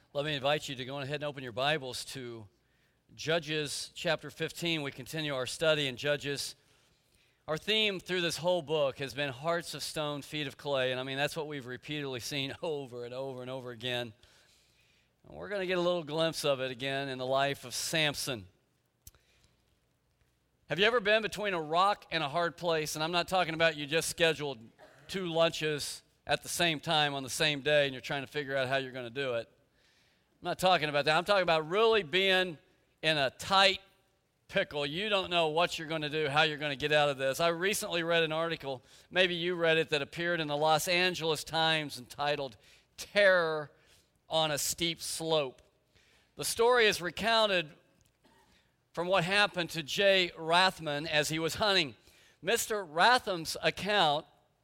Let me invite you to go ahead and open your Bibles to Judges chapter 15. We continue our study in Judges. Our theme through this whole book has been hearts of stone, feet of clay. And I mean, that's what we've repeatedly seen over and over and over again. And we're going to get a little glimpse of it again in the life of Samson. Have you ever been between a rock and a hard place? And I'm not talking about you just scheduled 2 lunches at the same time on the same day and you're trying to figure out how you're going to do it. I'm not talking about that. I'm talking about really being in a tight pickle. You don't know what you're going to do, how you're going to get out of this. I recently read an article, maybe you read it, that appeared in the Los Angeles Times entitled Terror on a Steep Slope. The story is recounted from what happened to Jay Rathman as he was hunting. Mr. Ratham's account,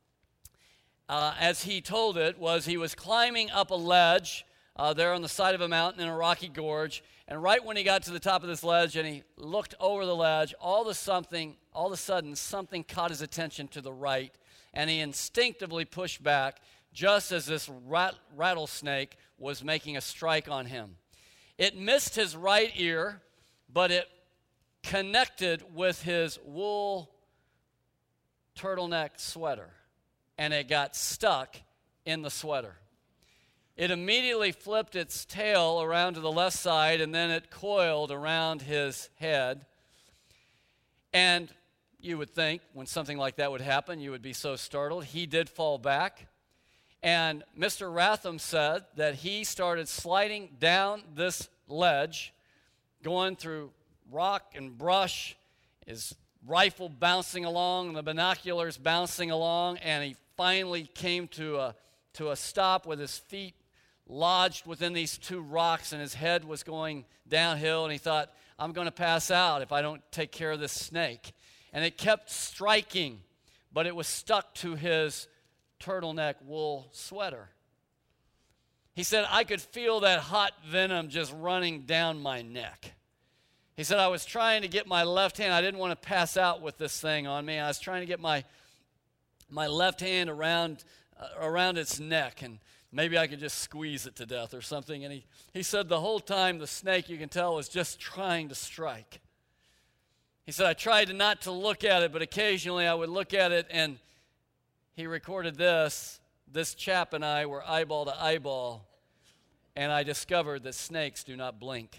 as he told it, was he was climbing up a ledge there on the side of a mountain in a rocky gorge, and right when he got to the top of this ledge and he looked over the ledge, all of a sudden something caught his attention to the right, and he instinctively pushed back just as this rattlesnake was making a strike on him. It missed his right ear, but it connected with his wool turtleneck sweater, and it got stuck in the sweater. It immediately flipped its tail around to the left side, and then it coiled around his head. And you would think when something like that would happen, you would be so startled. He did fall back. And Mr. Ratham said that he started sliding down this ledge, going through rock and brush, his rifle bouncing along, the binoculars bouncing along, and he finally came to a stop with his feet lodged within these 2 rocks, and his head was going downhill, and he thought, I'm going to pass out if I don't take care of this snake. And it kept striking, but it was stuck to his turtleneck wool sweater. He said, I could feel that hot venom just running down my neck. He said, I was trying to get my left hand. I didn't want to pass out with this thing on me. I was trying to get my left hand around its neck, and maybe I could just squeeze it to death or something. And he said the whole time the snake, you can tell, was just trying to strike. He said, I tried not to look at it, but occasionally I would look at it, and he recorded this. This chap and I were eyeball to eyeball, and I discovered that snakes do not blink.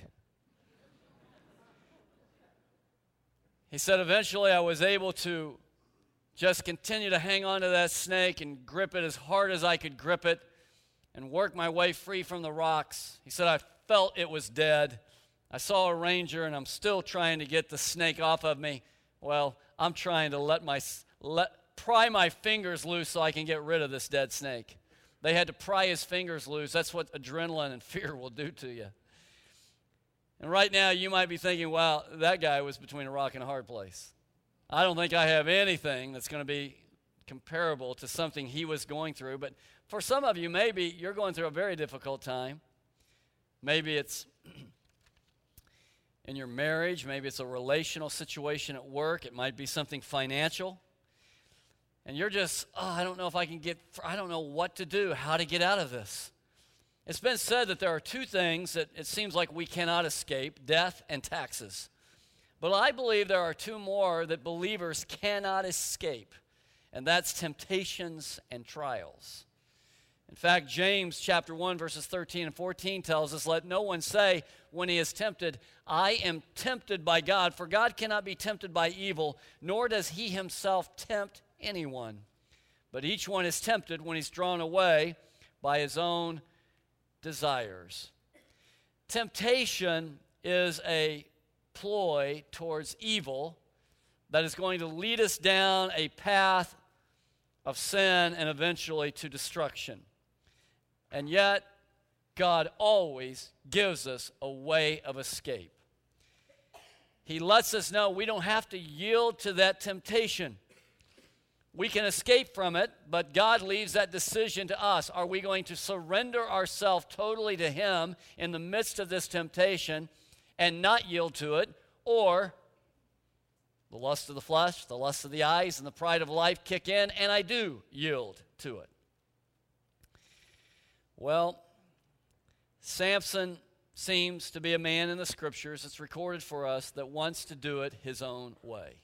He said, eventually I was able to just continue to hang on to that snake and grip it as hard as I could grip it and work my way free from the rocks. He said, I felt it was dead. I saw a ranger, and I'm still trying to get the snake off of me. Well, I'm trying to pry my fingers loose so I can get rid of this dead snake. They had to pry his fingers loose. That's what adrenaline and fear will do to you. And right now, you might be thinking, wow, that guy was between a rock and a hard place. I don't think I have anything that's going to be comparable to something he was going through. But for some of you, maybe you're going through a very difficult time. Maybe it's in your marriage. Maybe it's a relational situation at work. It might be something financial. And you're just, I don't know what to do, how to get out of this. It's been said that there are 2 things that it seems like we cannot escape, death and taxes. But I believe there are 2 more that believers cannot escape, and that's temptations and trials. In fact, James chapter 1, verses 13 and 14 tells us, let no one say when he is tempted, I am tempted by God, for God cannot be tempted by evil, nor does he himself tempt anyone. But each one is tempted when he's drawn away by his own desires. Temptation is a ploy towards evil that is going to lead us down a path of sin and eventually to destruction. And yet, God always gives us a way of escape. He lets us know we don't have to yield to that temptation. We can escape from it, but God leaves that decision to us. Are we going to surrender ourselves totally to Him in the midst of this temptation and not yield to it, or the lust of the flesh, the lust of the eyes, and the pride of life kick in, and I do yield to it? Well, Samson seems to be a man in the Scriptures, it's recorded for us, that wants to do it his own way.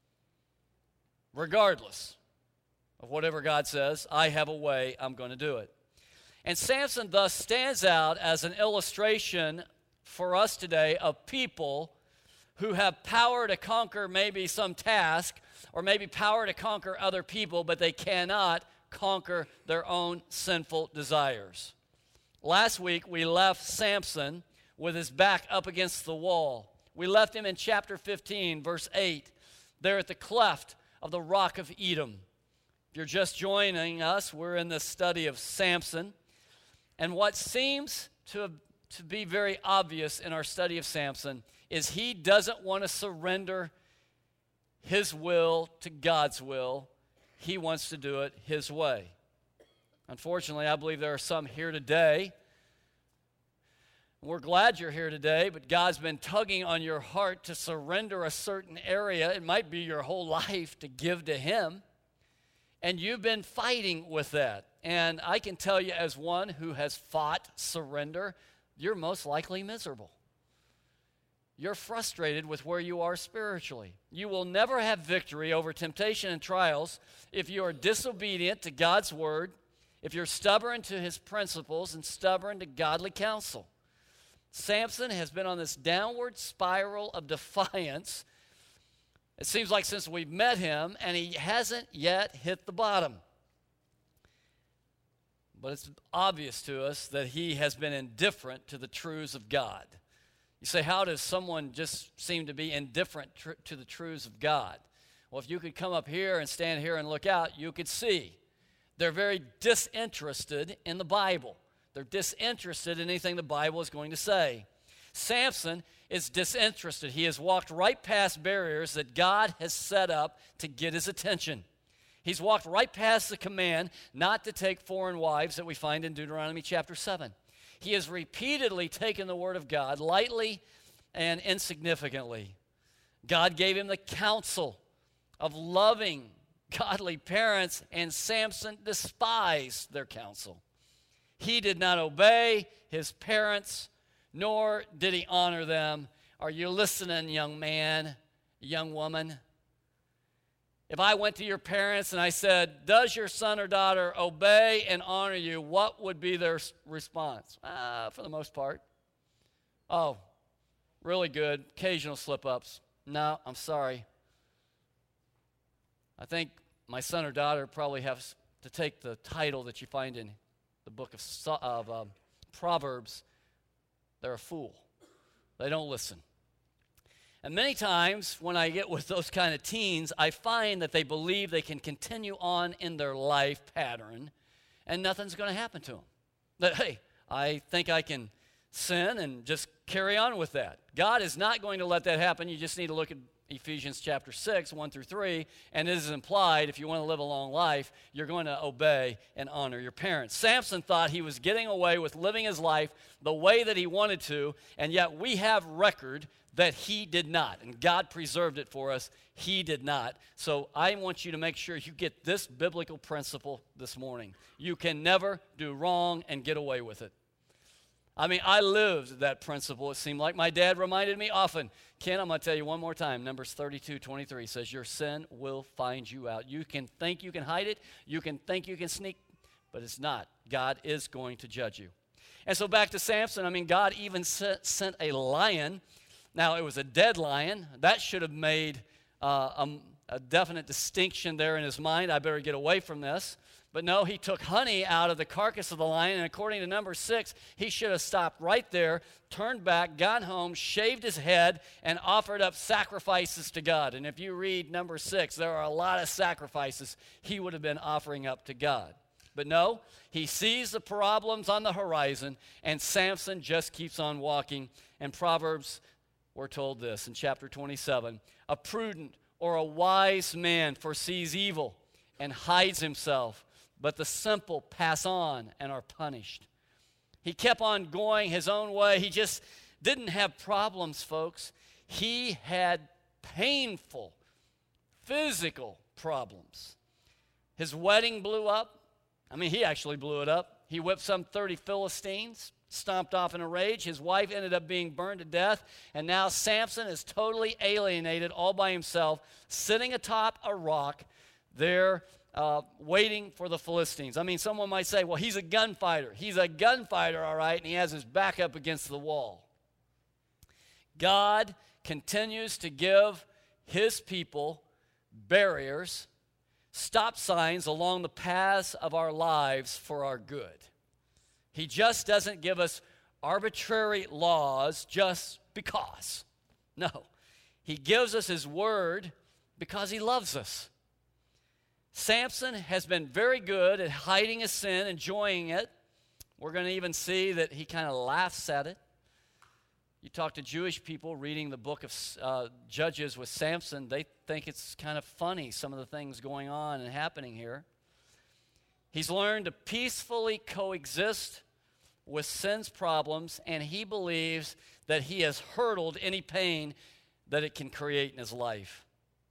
Regardless of whatever God says, I have a way, I'm going to do it. And Samson thus stands out as an illustration for us today of people who have power to conquer maybe some task or maybe power to conquer other people, but they cannot conquer their own sinful desires. Last week, we left Samson with his back up against the wall. We left him in chapter 15, verse 8, there at the cleft of the rock of Edom. If you're just joining us, we're in the study of Samson. And what seems to be very obvious in our study of Samson is he doesn't want to surrender his will to God's will. He wants to do it his way. Unfortunately, I believe there are some here today. We're glad you're here today, but God's been tugging on your heart to surrender a certain area. It might be your whole life to give to Him. And you've been fighting with that. And I can tell you, as one who has fought surrender, you're most likely miserable. You're frustrated with where you are spiritually. You will never have victory over temptation and trials if you are disobedient to God's word, if you're stubborn to His principles and stubborn to godly counsel. Samson has been on this downward spiral of defiance, it seems like, since we've met him, and he hasn't yet hit the bottom. But it's obvious to us that he has been indifferent to the truths of God. You say, how does someone just seem to be indifferent to the truths of God? Well, if you could come up here and stand here and look out, you could see they're very disinterested in the Bible. They're disinterested in anything the Bible is going to say. Samson is disinterested. He has walked right past barriers that God has set up to get his attention. He's walked right past the command not to take foreign wives that we find in Deuteronomy chapter 7. He has repeatedly taken the word of God lightly and insignificantly. God gave him the counsel of loving, godly parents, and Samson despised their counsel. He did not obey his parents, nor did he honor them. Are you listening, young man, young woman? If I went to your parents and I said, does your son or daughter obey and honor you, what would be their response? For the most part. Oh, really good. Occasional slip-ups. No, I'm sorry. I think my son or daughter probably has to take the title that you find in the book of Proverbs. They're a fool. They don't listen. And many times when I get with those kind of teens, I find that they believe they can continue on in their life pattern and nothing's going to happen to them. That, hey, I think I can sin and just carry on with that. God is not going to let that happen. You just need to look at Ephesians chapter 6, 1 through 3, and it is implied if you want to live a long life, you're going to obey and honor your parents. Samson thought he was getting away with living his life the way that he wanted to, and yet we have record that he did not, and God preserved it for us. He did not. So I want you to make sure you get this biblical principle this morning. You can never do wrong and get away with it. I mean, I lived that principle, it seemed like. My dad reminded me often. Ken, I'm going to tell you one more time. Numbers 32:23 says, your sin will find you out. You can think you can hide it. You can think you can sneak, but it's not. God is going to judge you. And so back to Samson. I mean, God even sent a lion. Now, it was a dead lion. That should have made a definite distinction there in his mind. I better get away from this. But no, he took honey out of the carcass of the lion, and according to number 6, he should have stopped right there, turned back, got home, shaved his head, and offered up sacrifices to God. And if you read number 6, there are a lot of sacrifices he would have been offering up to God. But no, he sees the problems on the horizon, and Samson just keeps on walking. And Proverbs, we're told this in chapter 27, a prudent or a wise man foresees evil and hides himself, but the simple pass on and are punished. He kept on going his own way. He just didn't have problems, folks. He had painful physical problems. His wedding blew up. I mean, he actually blew it up. He whipped some 30 Philistines, stomped off in a rage. His wife ended up being burned to death, and now Samson is totally alienated all by himself, sitting atop a rock there waiting for the Philistines. I mean, someone might say, well, he's a gunfighter. He's a gunfighter, all right, and he has his back up against the wall. God continues to give his people barriers, stop signs along the paths of our lives for our good. He just doesn't give us arbitrary laws just because. No, he gives us his word because he loves us. Samson has been very good at hiding his sin, enjoying it. We're going to even see that he kind of laughs at it. You talk to Jewish people reading the book of Judges with Samson, they think it's kind of funny, some of the things going on and happening here. He's learned to peacefully coexist with sin's problems, and he believes that he has hurdled any pain that it can create in his life.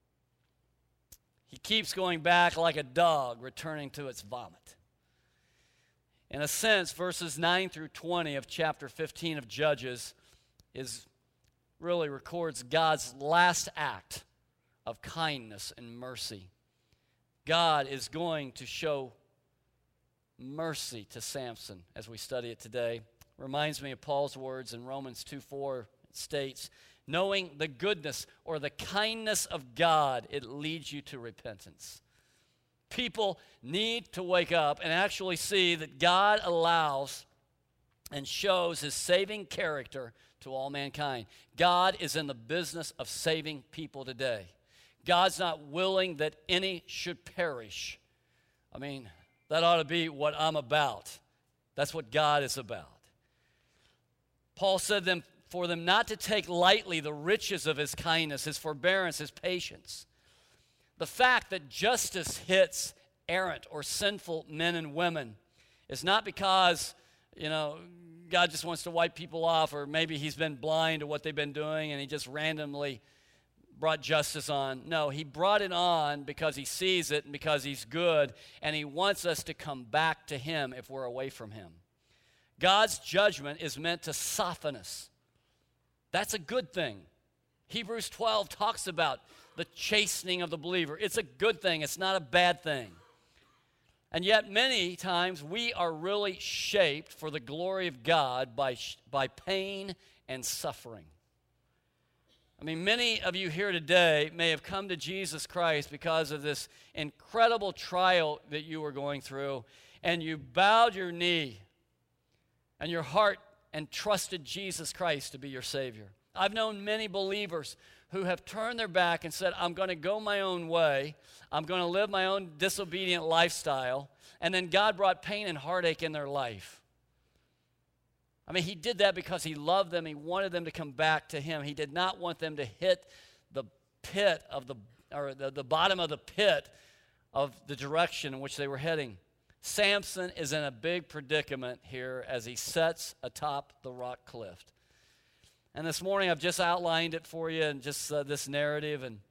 He keeps going back like a dog returning to its vomit. In a sense, verses 9 through 20 of chapter 15 of Judges really records God's last act of kindness and mercy. God is going to show mercy to Samson as we study it today. Reminds me of Paul's words in Romans 2:4. It states, knowing the goodness or the kindness of God, it leads you to repentance. People need to wake up and actually see that God allows and shows his saving character to all mankind. God is in the business of saving people today. God's not willing that any should perish. I mean, that ought to be what I'm about. That's what God is about. Paul said for them not to take lightly the riches of his kindness, his forbearance, his patience. The fact that justice hits errant or sinful men and women is not because, God just wants to wipe people off, or maybe he's been blind to what they've been doing and he just randomly brought justice on. No, he brought it on because he sees it and because he's good, and he wants us to come back to him if we're away from him. God's judgment is meant to soften us. That's a good thing. Hebrews 12 talks about the chastening of the believer. It's a good thing. It's not a bad thing. And yet many times we are really shaped for the glory of God by pain and suffering. I mean, many of you here today may have come to Jesus Christ because of this incredible trial that you were going through, and you bowed your knee and your heart and trusted Jesus Christ to be your Savior. I've known many believers who have turned their back and said, I'm going to go my own way. I'm going to live my own disobedient lifestyle. And then God brought pain and heartache in their life. I mean, he did that because he loved them. He wanted them to come back to him. He did not want them to hit the pit of the bottom of the pit of the direction in which they were heading. Samson is in a big predicament here as he sits atop the rock cliff. And this morning I've just outlined it for you and just this narrative. And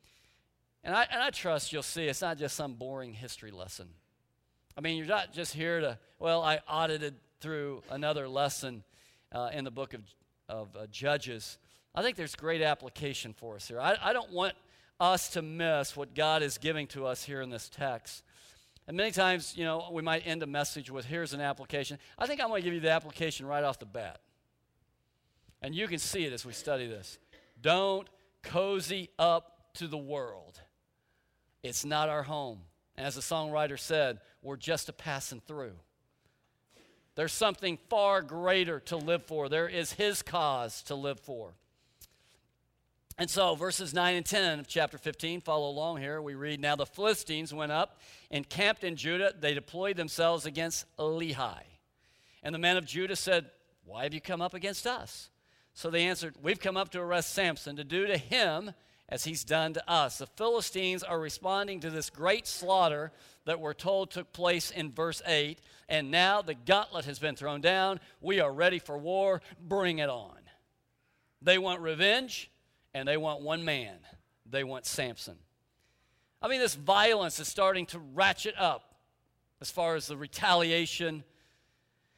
I trust you'll see it's not just some boring history lesson. I mean, you're not just here to, I audited through another lesson in the book of Judges. I think there's great application for us here. I don't want us to miss what God is giving to us here in this text. And many times, we might end a message with, here's an application. I think I'm going to give you the application right off the bat. And you can see it as we study this. Don't cozy up to the world. It's not our home. And as the songwriter said, we're just a passing through. There's something far greater to live for. There is his cause to live for. And so verses 9 and 10 of chapter 15, follow along here. We read, now the Philistines went up and camped in Judah. They deployed themselves against Lehi. And the men of Judah said, why have you come up against us? So they answered, we've come up to arrest Samson, to do to him as he's done to us. The Philistines are responding to this great slaughter that we're told took place in verse 8. And now the gauntlet has been thrown down. We are ready for war. Bring it on. They want revenge, and they want one man. They want Samson. I mean, this violence is starting to ratchet up as far as the retaliation.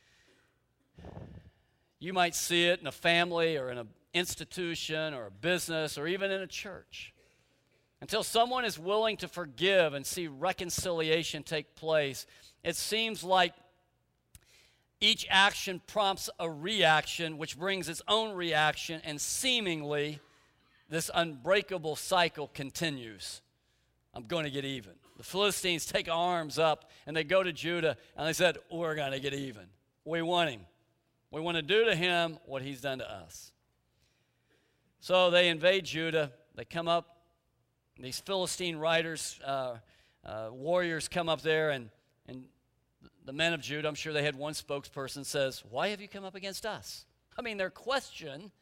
You might see it in a family or in an institution or a business or even in a church. Until someone is willing to forgive and see reconciliation take place, it seems like each action prompts a reaction, which brings its own reaction, and seemingly this unbreakable cycle continues. I'm going to get even. The Philistines take arms up, and they go to Judah, and they said, we're going to get even. We want him. We want to do to him what he's done to us. So they invade Judah. They come up. These Philistine riders, warriors come up there, and the men of Judah, I'm sure they had one spokesperson, says, why have you come up against us? I mean, that question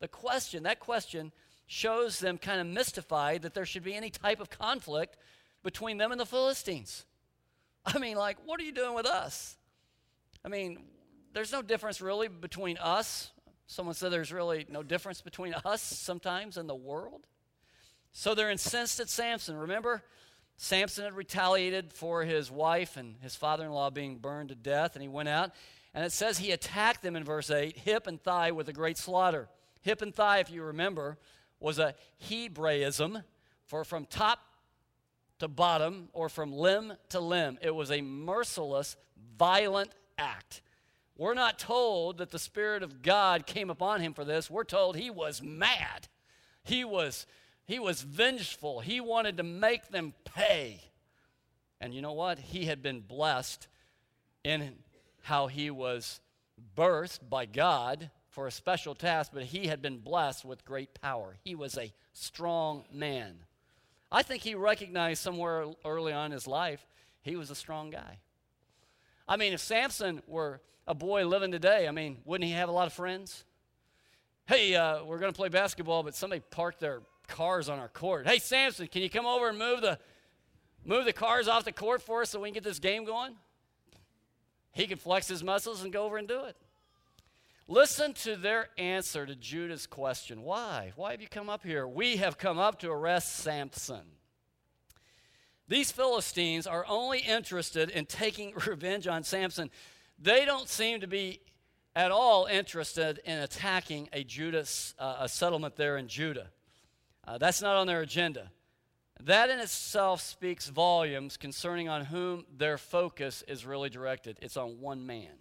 shows them kind of mystified that there should be any type of conflict between them and the Philistines. I mean, like, what are you doing with us? I mean, there's no difference really between us. Someone said there's really no difference between us sometimes and the world. So they're incensed at Samson. Remember, Samson had retaliated for his wife and his father-in-law being burned to death, and he went out. And it says he attacked them in verse 8, hip and thigh with a great slaughter. Hip and thigh, if you remember, was a Hebraism for from top to bottom or from limb to limb. It was a merciless, violent act. We're not told that the Spirit of God came upon him for this. We're told he was mad. He was vengeful. He wanted to make them pay. And you know what? He had been blessed in how he was birthed by God for a special task, but he had been blessed with great power. He was a strong man. I think he recognized somewhere early on in his life he was a strong guy. I mean, if Samson were a boy living today, I mean, wouldn't he have a lot of friends? Hey, we're going to play basketball, but somebody parked their cars on our court. Hey, Samson, can you come over and move the cars off the court for us so we can get this game going? He could flex his muscles and go over and do it. Listen to their answer to Judah's question. Why? Why have you come up here? We have come up to arrest Samson. These Philistines are only interested in taking revenge on Samson. They don't seem to be at all interested in attacking a settlement there in Judah. That's not on their agenda. That in itself speaks volumes concerning on whom their focus is really directed. It's on one man.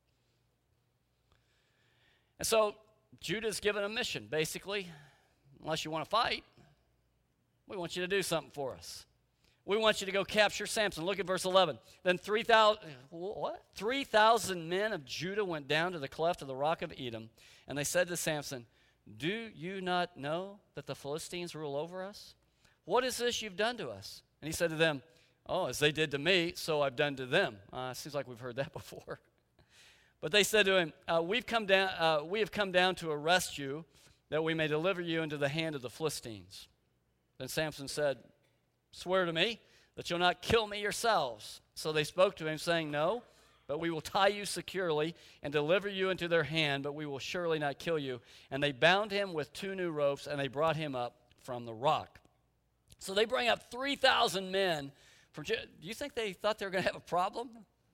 And so Judah's given a mission, basically. Unless you want to fight, we want you to do something for us. We want you to go capture Samson. Look at verse 11. Then 3,000 men of Judah went down to the cleft of the rock of Edom, and they said to Samson, do you not know that the Philistines rule over us? What is this you've done to us? And he said to them, oh, as they did to me, so I've done to them. Seems like we've heard that before. But they said to him, we have come down to arrest you, that we may deliver you into the hand of the Philistines. Then Samson said, swear to me that you'll not kill me yourselves. So they spoke to him, saying, no, but we will tie you securely and deliver you into their hand, but we will surely not kill you. And they bound him with 2 new ropes, and they brought him up from the rock. So they bring up 3,000 men from Judah. Do you think they thought they were going to have a problem?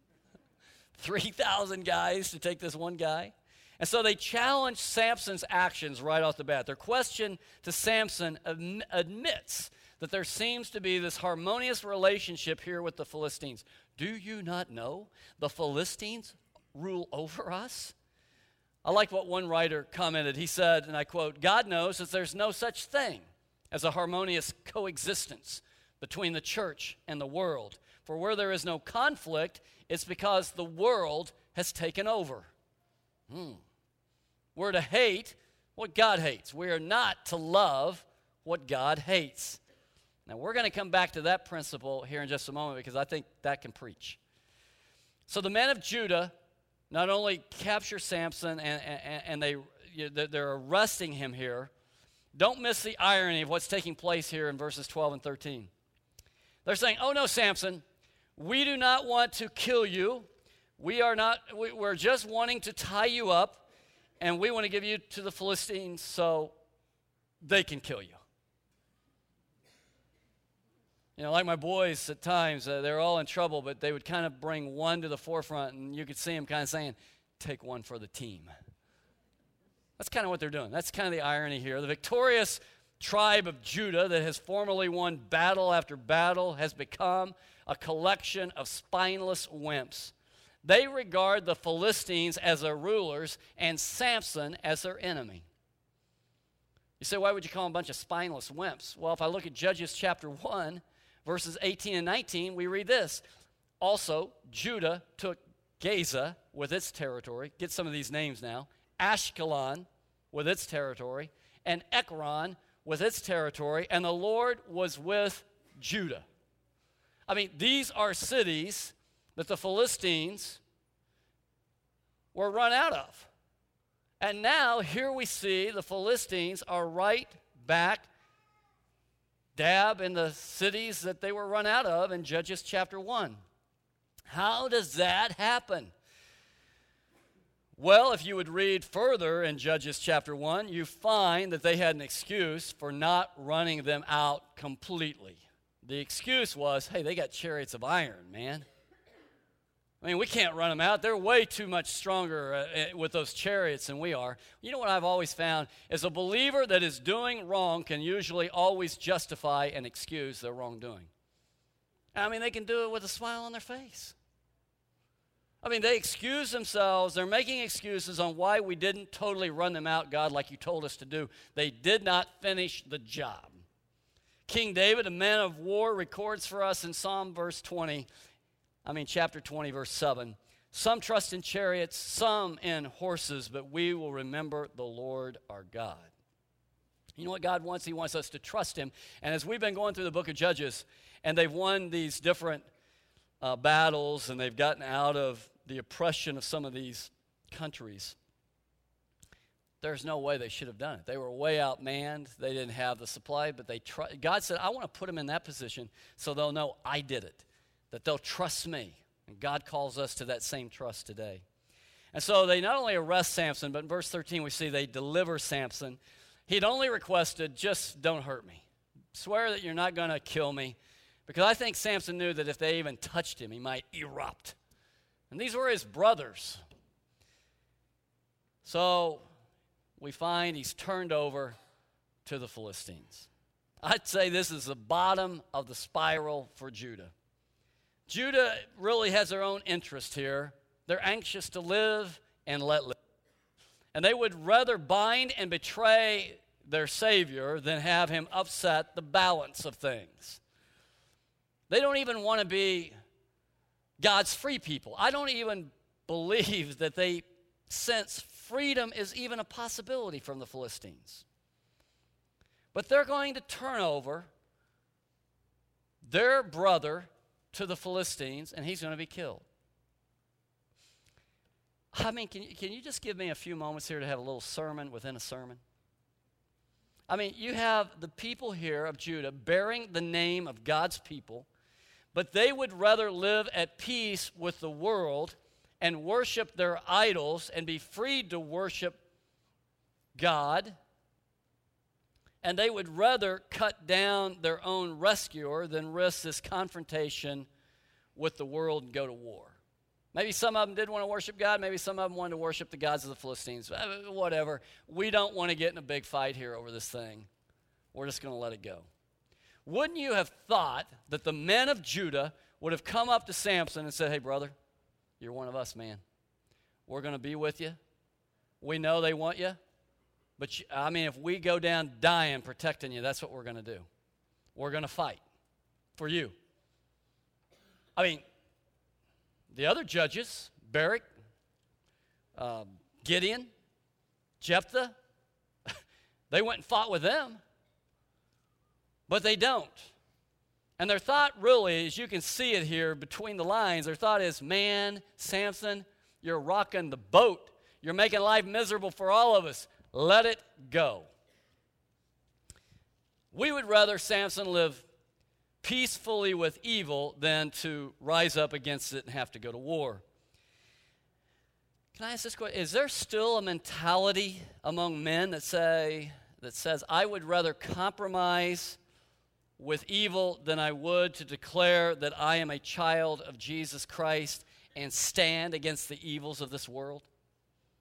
3,000 guys to take this one guy? And so they challenge Samson's actions right off the bat. Their question to Samson admits that there seems to be this harmonious relationship here with the Philistines. Do you not know the Philistines rule over us? I like what one writer commented. He said, and I quote, God knows that there's no such thing as a harmonious coexistence between the church and the world. For where there is no conflict, it's because the world has taken over. We're to hate what God hates. We are not to love what God hates. Now, we're going to come back to that principle here in just a moment because I think that can preach. So the men of Judah not only capture Samson and they're arresting him here. Don't miss the irony of what's taking place here in verses 12 and 13. They're saying, oh no, Samson, we do not want to kill you. We're just wanting to tie you up, and we want to give you to the Philistines so they can kill you. You know, like my boys at times, they're all in trouble, but they would kind of bring one to the forefront, and you could see them kind of saying, take one for the team. That's kind of what they're doing. That's kind of the irony here. The victorious tribe of Judah that has formerly won battle after battle has become a collection of spineless wimps. They regard the Philistines as their rulers and Samson as their enemy. You say, why would you call them a bunch of spineless wimps? Well, if I look at Judges chapter 1, verses 18 and 19, we read this. Also, Judah took Gaza with its territory. Get some of these names now. Ashkelon with its territory. And Ekron with its territory. And the Lord was with Judah. I mean, these are cities that the Philistines were run out of. And now, here we see the Philistines are right back dab in the cities that they were run out of in Judges chapter 1. How does that happen? Well, if you would read further in Judges chapter 1, you find that they had an excuse for not running them out completely. The excuse was, hey, they got chariots of iron, man. I mean, we can't run them out. They're way too much stronger with those chariots than we are. You know what I've always found is a believer that is doing wrong can usually always justify and excuse their wrongdoing. I mean, they can do it with a smile on their face. I mean, they excuse themselves. They're making excuses on why we didn't totally run them out, God, like you told us to do. They did not finish the job. King David, a man of war, records for us in chapter 20, verse 7. Some trust in chariots, some in horses, but we will remember the Lord our God. You know what God wants? He wants us to trust him. And as we've been going through the book of Judges, and they've won these different battles, and they've gotten out of the oppression of some of these countries, there's no way they should have done it. They were way outmanned. They didn't have the supply, but God said, I want to put them in that position so they'll know I did it, that they'll trust me. And God calls us to that same trust today. And so they not only arrest Samson, but in verse 13 we see they deliver Samson. He'd only requested, just don't hurt me. Swear that you're not going to kill me. Because I think Samson knew that if they even touched him, he might erupt. And these were his brothers. So we find he's turned over to the Philistines. I'd say this is the bottom of the spiral for Judah. Judah really has their own interest here. They're anxious to live and let live. And they would rather bind and betray their Savior than have him upset the balance of things. They don't even want to be God's free people. I don't even believe that they sense freedom is even a possibility from the Philistines. But they're going to turn over their brother to the Philistines, and he's going to be killed. I mean, can you just give me a few moments here to have a little sermon within a sermon? I mean, you have the people here of Judah bearing the name of God's people, but they would rather live at peace with the world and worship their idols and be freed to worship God. And they would rather cut down their own rescuer than risk this confrontation with the world and go to war. Maybe some of them did want to worship God. Maybe some of them wanted to worship the gods of the Philistines. Whatever. We don't want to get in a big fight here over this thing. We're just going to let it go. Wouldn't you have thought that the men of Judah would have come up to Samson and said, hey, brother, you're one of us, man. We're going to be with you. We know they want you. But, if we go down dying protecting you, that's what we're going to do. We're going to fight for you. The other judges, Barak, Gideon, Jephthah, they went and fought with them. But they don't. And their thought really, as you can see it here between the lines, their thought is, man, Samson, you're rocking the boat. You're making life miserable for all of us. Let it go. We would rather Samson live peacefully with evil than to rise up against it and have to go to war. Can I ask this question? Is there still a mentality among men that says, I would rather compromise with evil than I would to declare that I am a child of Jesus Christ and stand against the evils of this world?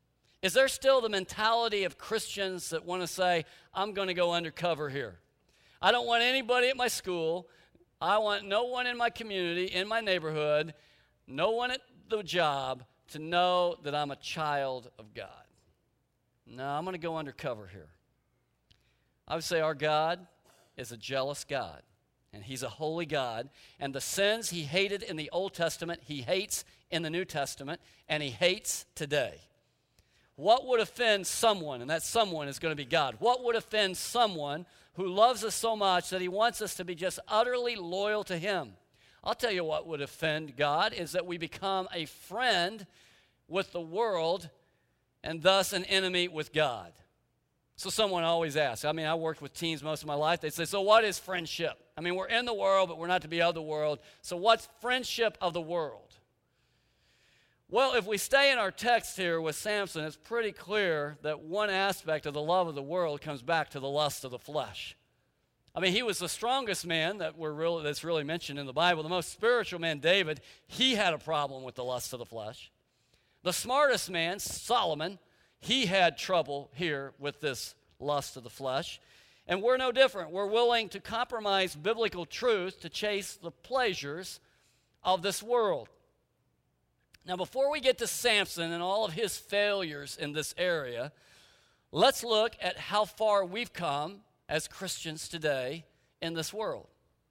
Is there still the mentality of Christians that want to say, I'm going to go undercover here? I don't want anybody at my school. I want no one in my community, in my neighborhood, no one at the job to know that I'm a child of God. No, I'm going to go undercover here. I would say our God is a jealous God, and he's a holy God, and the sins he hated in the Old Testament, he hates in the New Testament, and he hates today. What would offend someone, and that someone is going to be God, what would offend someone who loves us so much that he wants us to be just utterly loyal to him? I'll tell you what would offend God is that we become a friend with the world and thus an enemy with God. So someone always asks, I worked with teens most of my life. They say, so what is friendship? We're in the world, but we're not to be of the world. So what's friendship of the world? Well, if we stay in our text here with Samson, it's pretty clear that one aspect of the love of the world comes back to the lust of the flesh. He was the strongest man that's really mentioned in the Bible. The most spiritual man, David, he had a problem with the lust of the flesh. The smartest man, Solomon, he had trouble here with this lust of the flesh. And we're no different. We're willing to compromise biblical truth to chase the pleasures of this world. Now, before we get to Samson and all of his failures in this area, let's look at how far we've come as Christians today in this world.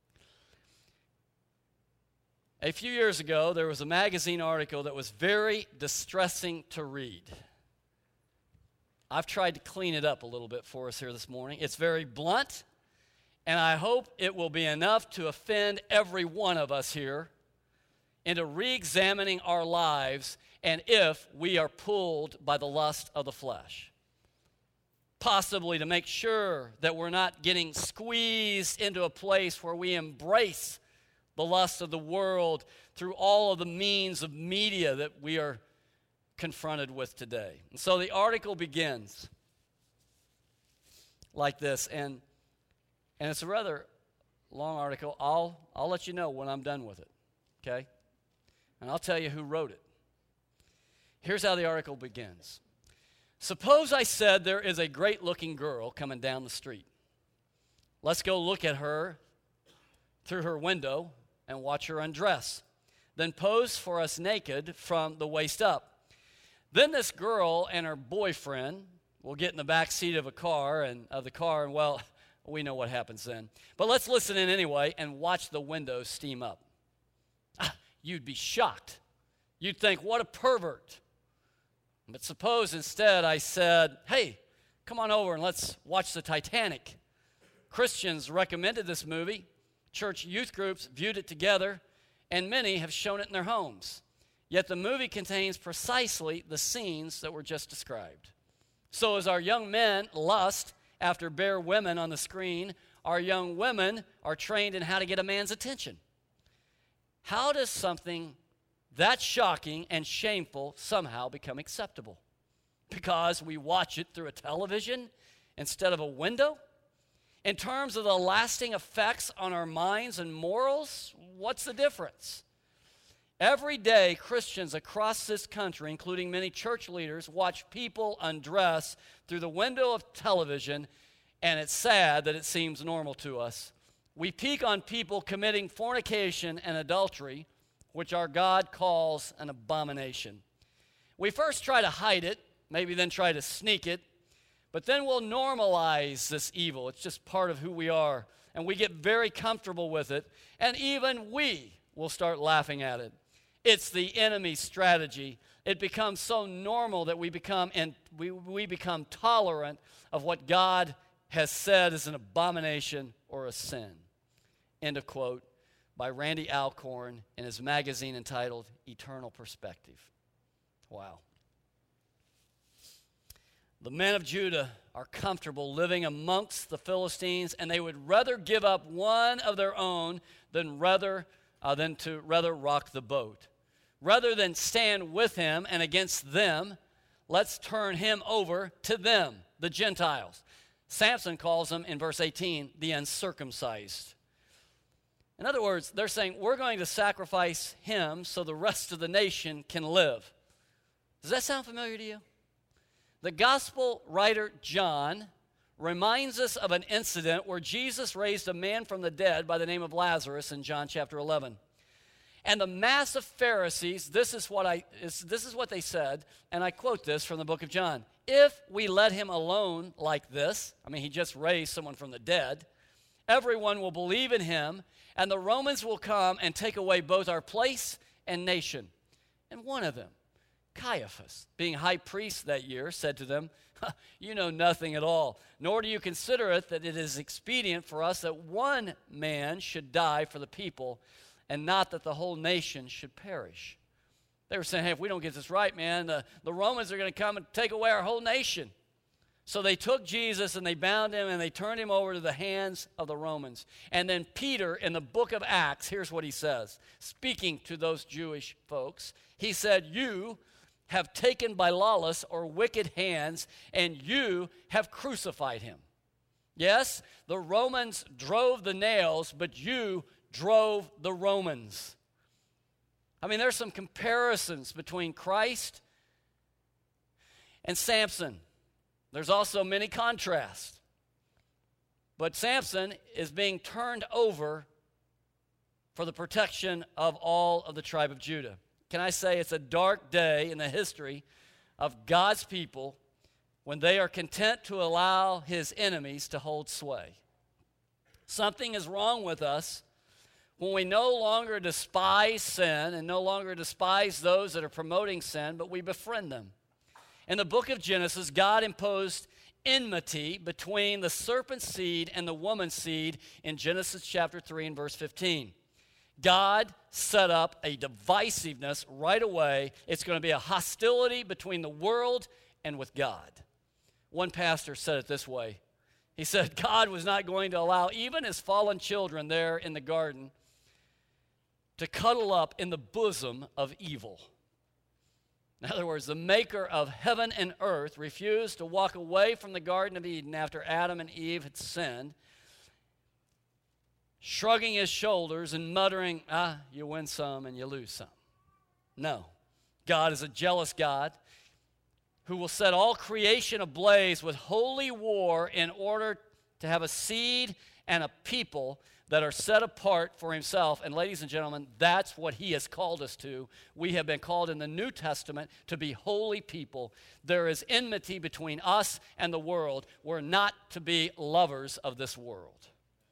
A few years ago, there was a magazine article that was very distressing to read. I've tried to clean it up a little bit for us here this morning. It's very blunt, and I hope it will be enough to offend every one of us here into re-examining our lives and if we are pulled by the lust of the flesh. Possibly to make sure that we're not getting squeezed into a place where we embrace the lust of the world through all of the means of media that we are confronted with today. And so the article begins like this, and it's a rather long article. I'll let you know when I'm done with it, okay? And I'll tell you who wrote it. Here's how the article begins. Suppose I said there is a great-looking girl coming down the street. Let's go look at her through her window and watch her undress. Then pose for us naked from the waist up. Then this girl and her boyfriend will get in the back seat of the car, and well, we know what happens then. But let's listen in anyway and watch the windows steam up. You'd be shocked. You'd think, what a pervert. But suppose instead I said, hey, come on over and let's watch the Titanic. Christians recommended this movie. Church youth groups viewed it together, and many have shown it in their homes. Yet the movie contains precisely the scenes that were just described. So as our young men lust after bare women on the screen, our young women are trained in how to get a man's attention. How does something that shocking and shameful somehow become acceptable? Because we watch it through a television instead of a window? In terms of the lasting effects on our minds and morals, what's the difference? Every day, Christians across this country, including many church leaders, watch people undress through the window of television, and it's sad that it seems normal to us. We peek on people committing fornication and adultery, which our God calls an abomination. We first try to hide it, maybe then try to sneak it, but then we'll normalize this evil. It's just part of who we are, and we get very comfortable with it, and even we will start laughing at it. It's the enemy's strategy. It becomes so normal that we become tolerant of what God has said is an abomination or a sin. End of quote, by Randy Alcorn in his magazine entitled Eternal Perspective. Wow. The men of Judah are comfortable living amongst the Philistines, and they would rather give up one of their own than to rock the boat. Rather than stand with him and against them, let's turn him over to them, the Gentiles. Samson calls them in verse 18 the uncircumcised. In other words, they're saying, we're going to sacrifice him so the rest of the nation can live. Does that sound familiar to you? the gospel writer John reminds us of an incident where Jesus raised a man from the dead by the name of Lazarus in John chapter 11. And the mass of Pharisees, this is what they said, and I quote this from the book of John. If we let him alone like this, I mean, he just raised someone from the dead, everyone will believe in him, and the Romans will come and take away both our place and nation. And one of them, Caiaphas, being high priest that year, said to them, you know nothing at all, nor do you consider it that it is expedient for us that one man should die for the people, and not that the whole nation should perish. They were saying, hey, if we don't get this right, man, the Romans are going to come and take away our whole nation. So they took Jesus and they bound him and they turned him over to the hands of the Romans. And then Peter, in the book of Acts, here's what he says, speaking to those Jewish folks. He said, you have taken by lawless or wicked hands, and you have crucified him. Yes, the Romans drove the nails, but you drove the Romans. I mean, there's some comparisons between Christ and Samson. There's also many contrasts. But Samson is being turned over for the protection of all of the tribe of Judah. Can I say it's a dark day in the history of God's people when they are content to allow his enemies to hold sway. Something is wrong with us when we no longer despise sin and no longer despise those that are promoting sin, but we befriend them. In the book of Genesis, God imposed enmity between the serpent's seed and the woman's seed in Genesis chapter 3 and verse 15. God set up a divisiveness right away. It's going to be a hostility between the world and with God. One pastor said it this way. He said God was not going to allow even his fallen children there in the garden to cuddle up in the bosom of evil. In other words, the maker of heaven and earth refused to walk away from the Garden of Eden after Adam and Eve had sinned, shrugging his shoulders and muttering, you win some and you lose some. No. God is a jealous God who will set all creation ablaze with holy war in order to have a seed and a people that are set apart for himself. And ladies and gentlemen, that's what he has called us to. We have been called in the New Testament to be holy people. There is enmity between us and the world. We're not to be lovers of this world.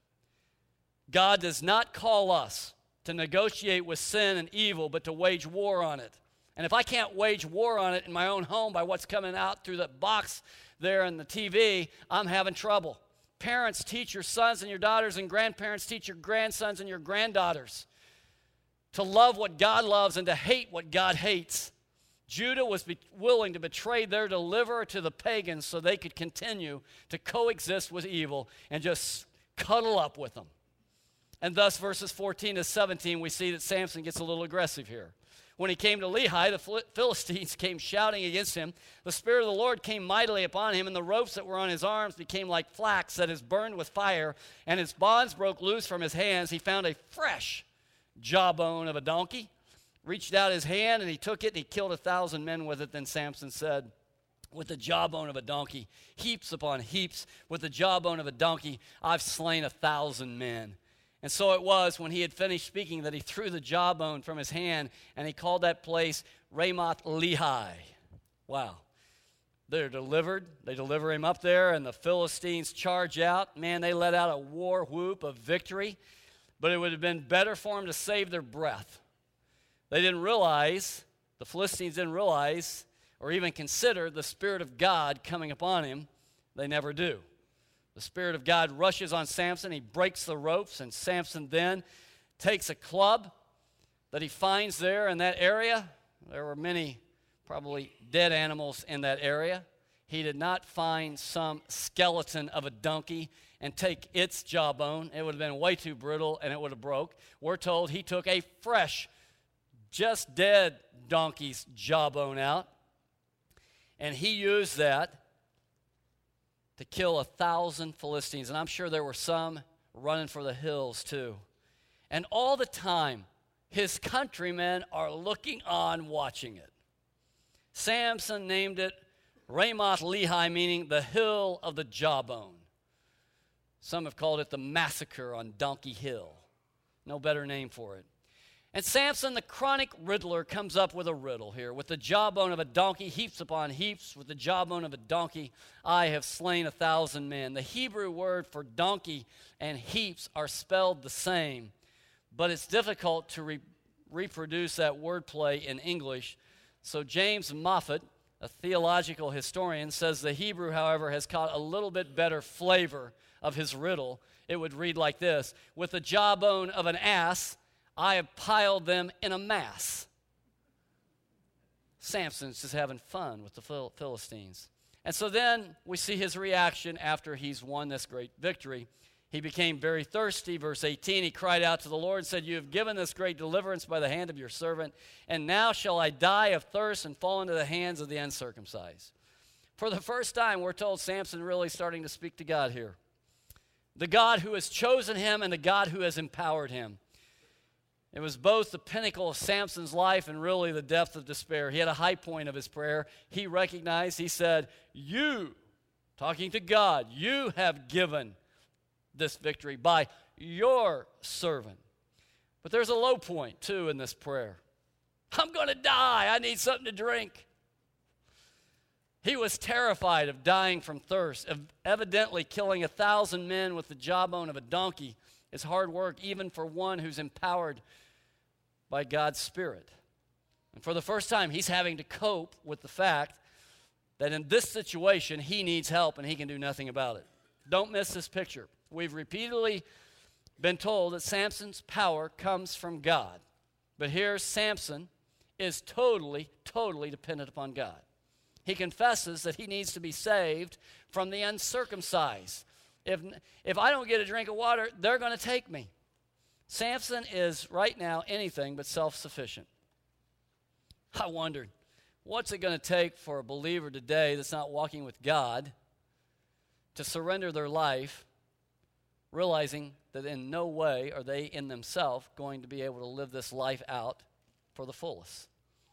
God does not call us to negotiate with sin and evil, but to wage war on it. And if I can't wage war on it in my own home by what's coming out through the box there in the TV, I'm having trouble. Parents, teach your sons and your daughters, and grandparents, teach your grandsons and your granddaughters to love what God loves and to hate what God hates. Judah was willing to betray their deliverer to the pagans so they could continue to coexist with evil and just cuddle up with them. And thus, verses 14 to 17, we see that Samson gets a little aggressive here. When he came to Lehi, the Philistines came shouting against him. The Spirit of the Lord came mightily upon him, and the ropes that were on his arms became like flax that is burned with fire, and his bonds broke loose from his hands. He found a fresh jawbone of a donkey, reached out his hand, and he took it, and he killed 1,000 men with it. Then Samson said, with the jawbone of a donkey, heaps upon heaps, with the jawbone of a donkey, I've slain 1,000 men. And so it was when he had finished speaking that he threw the jawbone from his hand, and he called that place Ramoth Lehi. Wow. They're delivered. They deliver him up there, and the Philistines charge out. Man, they let out a war whoop of victory, but it would have been better for them to save their breath. They didn't realize, the Philistines didn't realize, or even consider the Spirit of God coming upon him. They never do. The Spirit of God rushes on Samson. He breaks the ropes, and Samson then takes a club that he finds there in that area. There were many probably dead animals in that area. He did not find some skeleton of a donkey and take its jawbone. It would have been way too brittle, and it would have broke. We're told he took a fresh, just dead donkey's jawbone out, and he used that to kill 1,000 Philistines. And I'm sure there were some running for the hills too. And all the time, his countrymen are looking on, watching it. Samson named it Ramoth Lehi, meaning the hill of the jawbone. Some have called it the massacre on Donkey Hill. No better name for it. And Samson, the chronic riddler, comes up with a riddle here. With the jawbone of a donkey, heaps upon heaps. With the jawbone of a donkey, I have slain 1,000 men. The Hebrew word for donkey and heaps are spelled the same, but it's difficult to reproduce that wordplay in English. So James Moffat, a theological historian, says the Hebrew, however, has caught a little bit better flavor of his riddle. It would read like this: with the jawbone of an ass, I have piled them in a mass. Samson's just having fun with the Philistines. And so then we see his reaction after he's won this great victory. He became very thirsty. Verse 18, he cried out to the Lord and said, you have given this great deliverance by the hand of your servant, and now shall I die of thirst and fall into the hands of the uncircumcised. For the first time, we're told Samson really starting to speak to God here. The God who has chosen him and the God who has empowered him. It was both the pinnacle of Samson's life and really the depth of despair. He had a high point of his prayer. He recognized, he said, you, talking to God, you have given this victory by your servant. But there's a low point, too, in this prayer. I'm going to die. I need something to drink. He was terrified of dying from thirst. Evidently, killing 1,000 men with the jawbone of a donkey is hard work, even for one who's empowered by God's Spirit. And for the first time, he's having to cope with the fact that in this situation, he needs help and he can do nothing about it. Don't miss this picture. We've repeatedly been told that Samson's power comes from God. But here, Samson is totally dependent upon God. He confesses that he needs to be saved from the uncircumcised. If I don't get a drink of water, they're going to take me. Samson is right now anything but self-sufficient. I wondered, what's it going to take for a believer today that's not walking with God to surrender their life, realizing that in no way are they in themselves going to be able to live this life out for the fullest?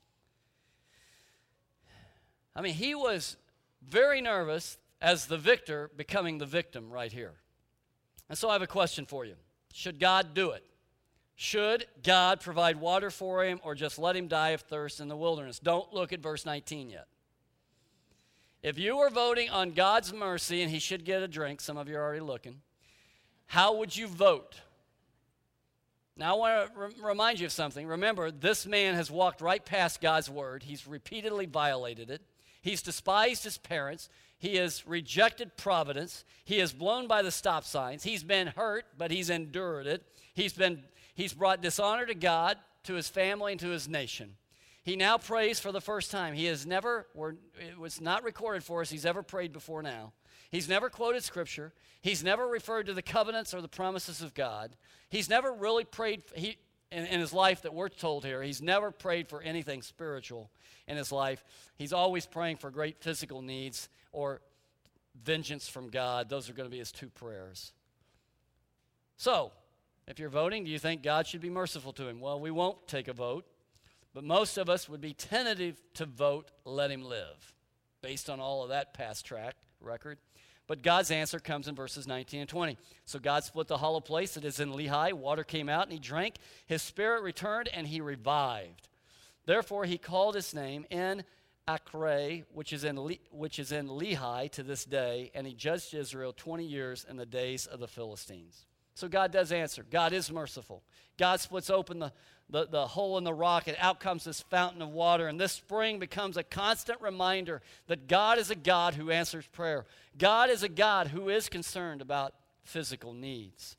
I mean, he was very nervous as the victor becoming the victim right here. And so I have a question for you. Should God do it? Should God provide water for him or just let him die of thirst in the wilderness? Don't look at verse 19 yet. If you were voting on God's mercy and he should get a drink, some of you are already looking, how would you vote? Now I want to remind you of something. Remember, this man has walked right past God's word. He's repeatedly violated it. He's despised his parents. He has rejected providence. He has blown by the stop signs. He's been hurt, but he's endured it. He's brought dishonor to God, to his family, and to his nation. He now prays for the first time. It was not recorded for us he's ever prayed before now. He's never quoted Scripture. He's never referred to the covenants or the promises of God. He's never really prayed, in his life that we're told here, he's never prayed for anything spiritual in his life. He's always praying for great physical needs or vengeance from God. Those are going to be his two prayers. So, if you're voting, do you think God should be merciful to him? Well, we won't take a vote, but most of us would be tentative to vote, let him live, based on all of that past track record. But God's answer comes in verses 19 and 20. So God split the hollow place that is in Lehi. Water came out, and he drank. His spirit returned, and he revived. Therefore, he called his name En Akre, which is in Lehi to this day, and he judged Israel 20 years in the days of the Philistines. So God does answer. God is merciful. God splits open the hole in the rock, and out comes this fountain of water. And this spring becomes a constant reminder that God is a God who answers prayer. God is a God who is concerned about physical needs.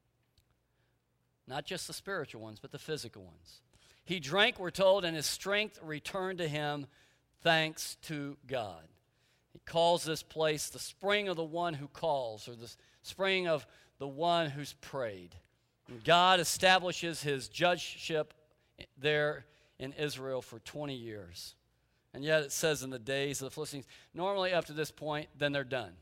Not just the spiritual ones, but the physical ones. He drank, we're told, and his strength returned to him, thanks to God. He calls this place the spring of the one who calls, or the spring of the one who's prayed. And God establishes his judgeship there in Israel for 20 years. And yet it says in the days of the Philistines, normally up to this point, then they're done.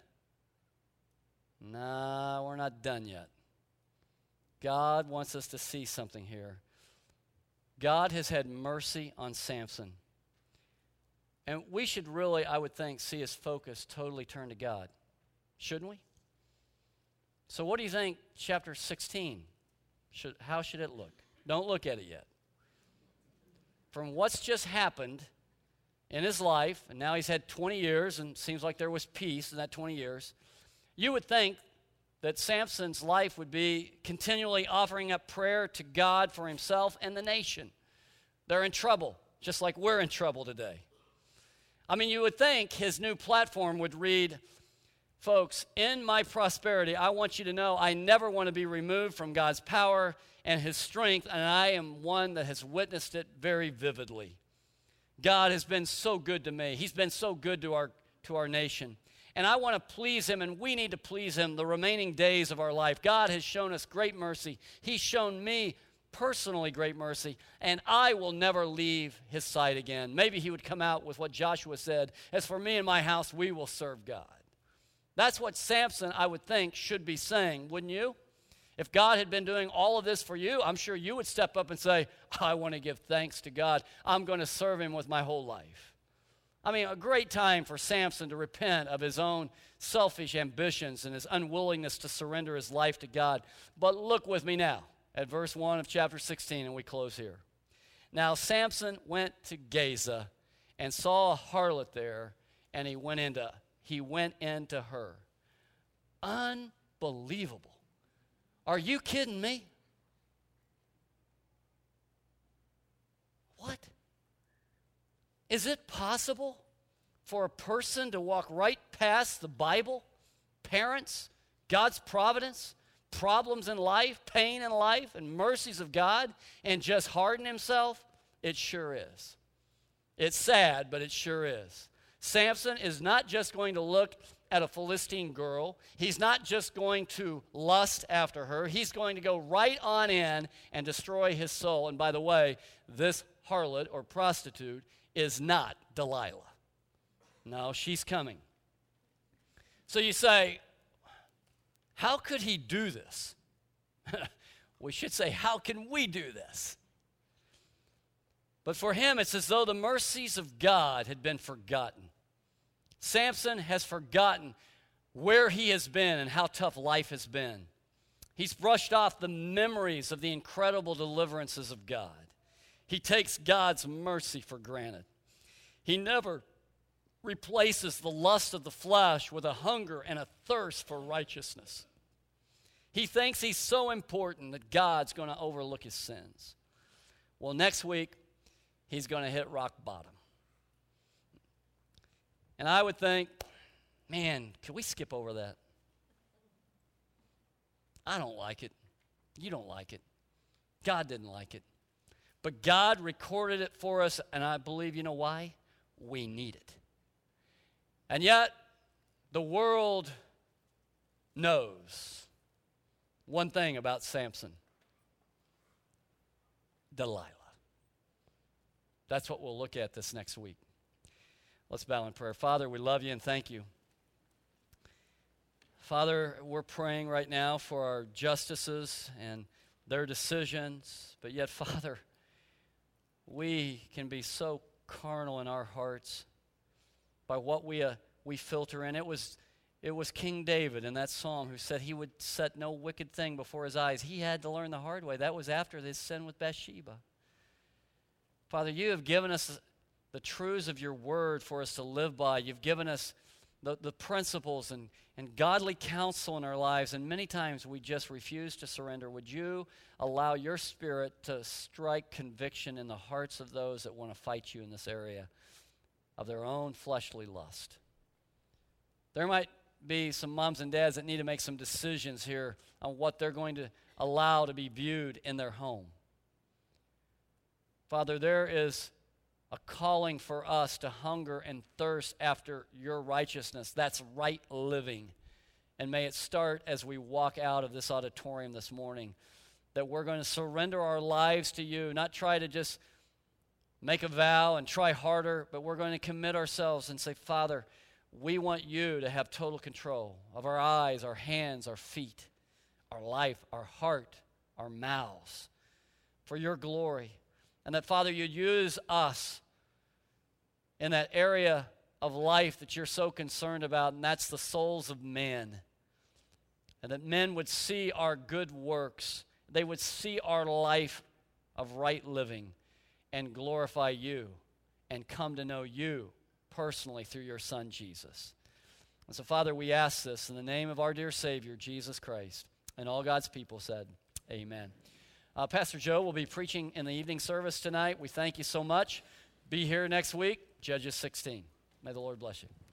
Nah, we're not done yet. God wants us to see something here. God has had mercy on Samson. And we should really, I would think, see his focus totally turned to God. Shouldn't we? So what do you think chapter 16, how should it look? Don't look at it yet. From what's just happened in his life, and now he's had 20 years, and it seems like there was peace in that 20 years, you would think that Samson's life would be continually offering up prayer to God for himself and the nation. They're in trouble, just like we're in trouble today. I mean, you would think his new platform would read, folks, in my prosperity, I want you to know I never want to be removed from God's power and his strength, and I am one that has witnessed it very vividly. God has been so good to me. He's been so good to our nation. And I want to please him, and we need to please him the remaining days of our life. God has shown us great mercy. He's shown me personally great mercy, and I will never leave his side again. Maybe he would come out with what Joshua said, as for me and my house, we will serve God. That's what Samson, I would think, should be saying, wouldn't you? If God had been doing all of this for you, I'm sure you would step up and say, I want to give thanks to God. I'm going to serve him with my whole life. I mean, a great time for Samson to repent of his own selfish ambitions and his unwillingness to surrender his life to God. But look with me now at verse 1 of chapter 16, and we close here. Now Samson went to Gaza and saw a harlot there, and he went into her. Unbelievable. Are you kidding me? What? Is it possible for a person to walk right past the Bible, parents, God's providence, problems in life, pain in life, and mercies of God, and just harden himself? It sure is. It's sad, but it sure is. Samson is not just going to look at a Philistine girl. He's not just going to lust after her. He's going to go right on in and destroy his soul. And by the way, this harlot or prostitute is not Delilah. No, she's coming. So you say, how could he do this? We should say, how can we do this? But for him, it's as though the mercies of God had been forgotten. Samson has forgotten where he has been and how tough life has been. He's brushed off the memories of the incredible deliverances of God. He takes God's mercy for granted. He never replaces the lust of the flesh with a hunger and a thirst for righteousness. He thinks he's so important that God's going to overlook his sins. Well, next week, he's going to hit rock bottom. And I would think, man, could we skip over that? I don't like it. You don't like it. God didn't like it. But God recorded it for us, and I believe, you know why? We need it. And yet, the world knows one thing about Samson: Delilah. That's what we'll look at this next week. Let's bow in prayer. Father, we love you and thank you. Father, we're praying right now for our justices and their decisions, but yet, Father, we can be so carnal in our hearts by what we filter in. It was King David in that psalm who said he would set no wicked thing before his eyes. He had to learn the hard way. That was after his sin with Bathsheba. Father, you have given us the truths of your word for us to live by. You've given us the principles and godly counsel in our lives, and many times we just refuse to surrender. Would you allow your Spirit to strike conviction in the hearts of those that want to fight you in this area of their own fleshly lust? There might be some moms and dads that need to make some decisions here on what they're going to allow to be viewed in their home. Father, there is a calling for us to hunger and thirst after your righteousness. That's right living. And may it start as we walk out of this auditorium this morning, that we're going to surrender our lives to you, not try to just make a vow and try harder, but we're going to commit ourselves and say, Father, we want you to have total control of our eyes, our hands, our feet, our life, our heart, our mouths, for your glory. And that, Father, you'd use us in that area of life that you're so concerned about, and that's the souls of men. And that men would see our good works. They would see our life of right living and glorify you and come to know you personally through your Son, Jesus. And so, Father, we ask this in the name of our dear Savior, Jesus Christ. And all God's people said, amen. Pastor Joe will be preaching in the evening service tonight. We thank you so much. Be here next week, Judges 16. May the Lord bless you.